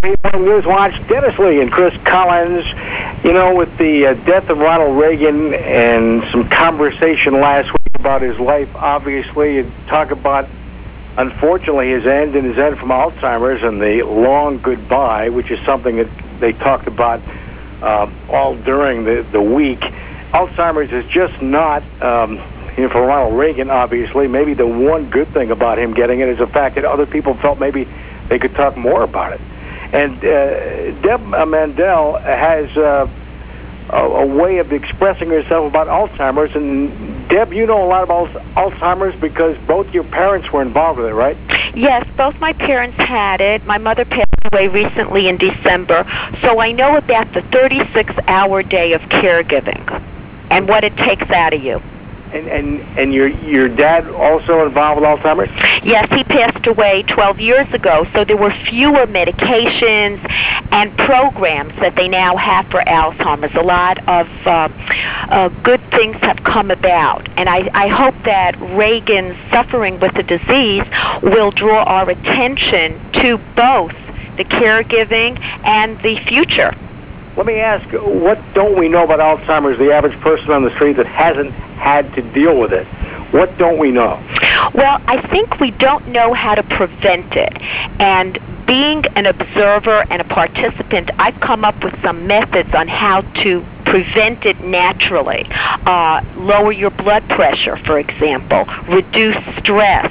Newswatch, Dennis Lee and Chris Collins. You know, with the death of Ronald Reagan and some conversation last week about his life, obviously, and talk about, unfortunately, his end and his end from Alzheimer's and the long goodbye, which is something that they talked about all during the week. Alzheimer's is just not, for Ronald Reagan, obviously, maybe the one good thing about him getting it is the fact that other people felt maybe they could talk more about it. And Deb Mandel has a way of expressing herself about Alzheimer's. And Deb, you know a lot about Alzheimer's because both your parents were involved with it, right? Yes, both my parents had it. My mother passed away recently in December, so I know about the 36-hour day of caregiving and what it takes out of you. And your dad also involved with Alzheimer's? Yes, he passed away 12 years ago, so there were fewer medications and programs that they now have for Alzheimer's. A lot of good things have come about, and I hope that Reagan's suffering with the disease will draw our attention to both the caregiving and the future. Let me ask, what don't we know about Alzheimer's, the average person on the street that hasn't had to deal with it? What don't we know? Well, I think we don't know how to prevent it. And being an observer and a participant, I've come up with some methods on how to prevent it naturally. Lower your blood pressure, for example. Reduce stress.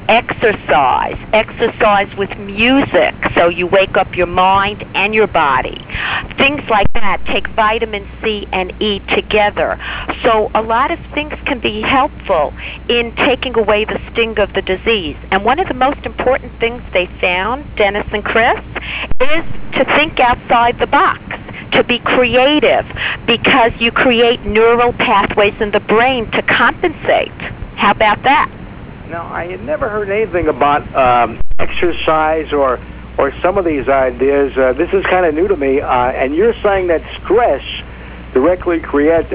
Exercise with music so you wake up your mind and your body. Things like that. Take vitamin C and E together. So a lot of things can be helpful in taking away the sting of the disease. And one of the most important things they found, Dennis and Chris, is to think outside the box, to be creative, because you create neural pathways in the brain to compensate. How about that? Now, I had never heard anything about exercise or some of these ideas. This is kind of new to me. And you're saying that stress directly creates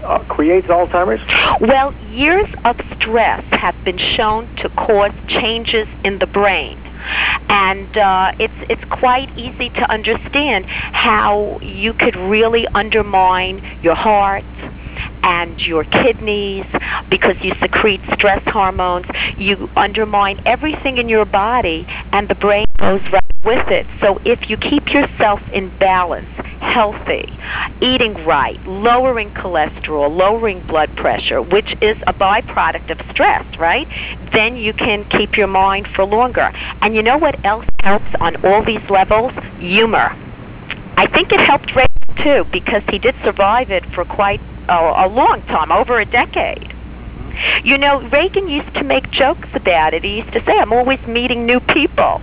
Alzheimer's? Well, years of stress have been shown to cause changes in the brain. And it's quite easy to understand how you could really undermine your heart and your kidneys because you secrete stress hormones. You undermine everything in your body, and the brain goes right with it. So if you keep yourself in balance, healthy, eating right, lowering cholesterol, lowering blood pressure, which is a byproduct of stress, right? Then you can keep your mind for longer. And you know what else helps on all these levels? Humor. I think it helped Reagan too, because he did survive it for quite a long time, over a decade. You know, Reagan used to make jokes about it. He used to say, I'm always meeting new people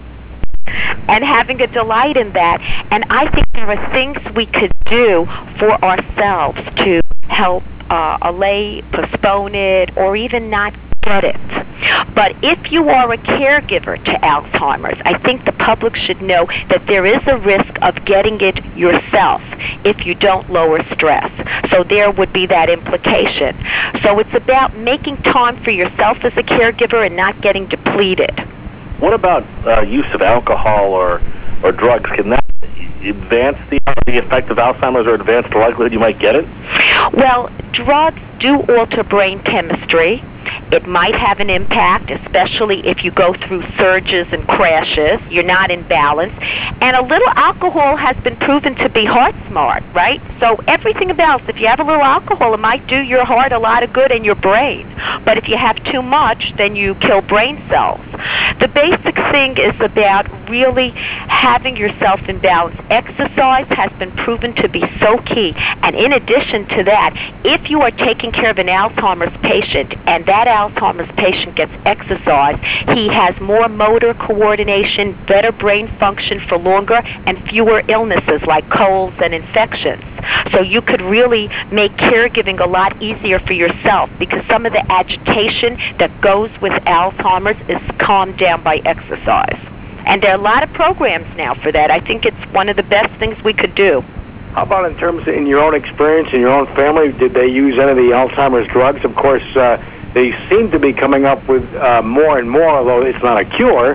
and having a delight in that. And I think there are things we could do for ourselves to help allay, postpone it, or even not get it. But if you are a caregiver to Alzheimer's, I think the public should know that there is a risk of getting it yourself if you don't lower stress. So there would be that implication. So it's about making time for yourself as a caregiver and not getting depleted. What about use of alcohol or drugs? Can that advance the effect of Alzheimer's or advance the likelihood you might get it? Well, drugs do alter brain chemistry. It might have an impact, especially if you go through surges and crashes. You're not in balance. And a little alcohol has been proven to be heart smart, right? So everything about if you have a little alcohol, it might do your heart a lot of good and your brain. But if you have too much, then you kill brain cells. The basic thing is about really having yourself in balance. Exercise has been proven to be so key. And in addition to that, if you are taking care of an Alzheimer's patient and that Alzheimer's patient gets exercise, he has more motor coordination, better brain function for longer, and fewer illnesses like colds and infections. So you could really make caregiving a lot easier for yourself because some of the agitation that goes with Alzheimer's is calmed down by exercise. And there are a lot of programs now for that. I think it's one of the best things we could do. How about in terms of in your own experience, in your own family, did they use any of the Alzheimer's drugs? Of course, they seem to be coming up with more and more, although it's not a cure,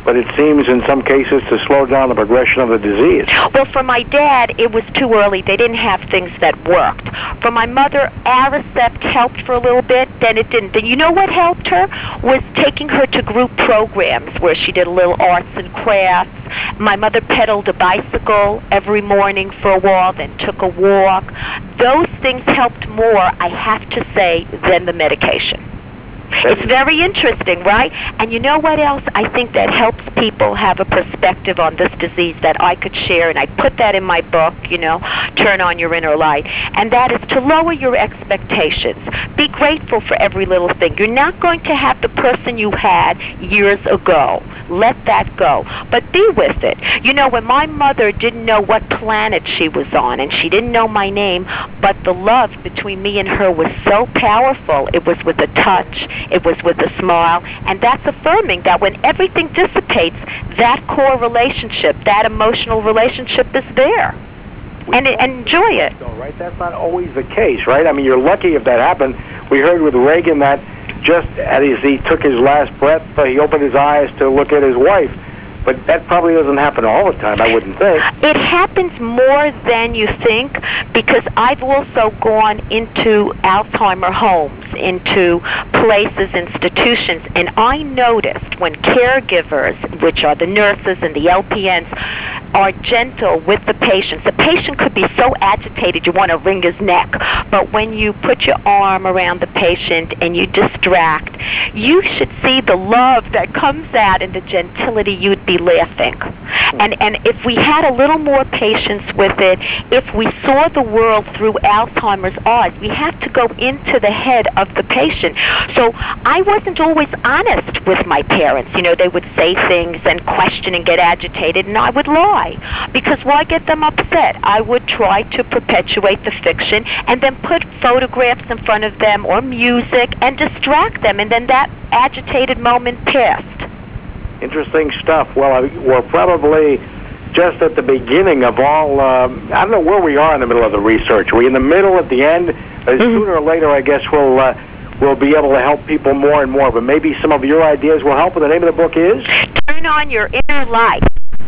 but it seems in some cases to slow down the progression of the disease. Well, for my dad, it was too early. They didn't have things that worked. For my mother, Aricept helped for a little bit, then it didn't. And you know what helped her? Was taking her to group programs where she did a little arts and crafts. My mother pedaled a bicycle every morning for a while, then took a walk. Those things helped more, I have to say, than the medication. It's very interesting, right? And you know what else? I think that helps people have a perspective on this disease that I could share, and I put that in my book, Turn On Your Inner Light, and that is to lower your expectations. Be grateful for every little thing. You're not going to have the person you had years ago. Let that go. But be with it. When my mother didn't know what planet she was on, and she didn't know my name, but the love between me and her was so powerful. It was with a touch. It was with a smile. And that's affirming that when everything dissipates, that core relationship, that emotional relationship is there. And enjoy it. Right? That's not always the case, right? I mean, you're lucky if that happened. We heard with Reagan that just as he took his last breath, he opened his eyes to look at his wife. But that probably doesn't happen all the time, I wouldn't think. It happens more than you think, because I've also gone into Alzheimer homes, into places, institutions, and I noticed when caregivers, which are the nurses and the LPNs, are gentle with the patient could be so agitated you want to wring his neck. But when you put your arm around the patient and you distract, you should see the love that comes out and the gentility. You'd be laughing. And if we had a little more patience with it, if we saw the world through Alzheimer's eyes, we have to go into the head of the patient. So I wasn't always honest with my parents. They would say things and question and get agitated, and I would lie. Because why get them upset? I would try to perpetuate the fiction and then put photographs in front of them or music and distract them, and then that agitated moment passed. Interesting stuff. Well, we're probably just at the beginning of all, I don't know where we are in the middle of the research. Are we in the middle, at the end? Sooner or later, I guess we'll be able to help people more and more, but maybe some of your ideas will help. And the name of the book is? Turn On Your Inner Light.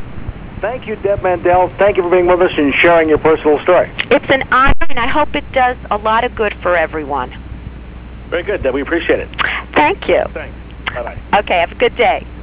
Thank you, Deb Mandel. Thank you for being with us and sharing your personal story. It's an honor, and I hope it does a lot of good for everyone. Very good, Deb. We appreciate it. Thank you. Thanks. Bye-bye. Okay, have a good day.